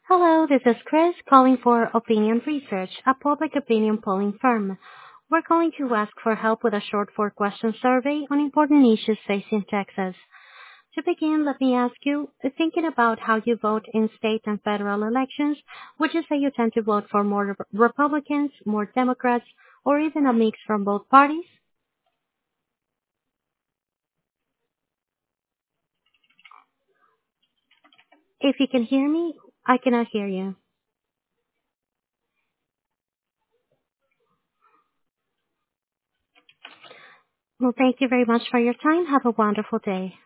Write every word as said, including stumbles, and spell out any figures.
Hello, this is Chris calling for Opinion Research, a public opinion polling firm. We're going to ask for help with a short four-question survey on important issues facing Texas. To begin, let me ask you, thinking about how you vote in state and federal elections, would you say you tend to vote for more Re- Republicans, more Democrats, or even a mix from both parties? If you can hear me, I cannot hear you. Well, thank you very much for your time. Have a wonderful day.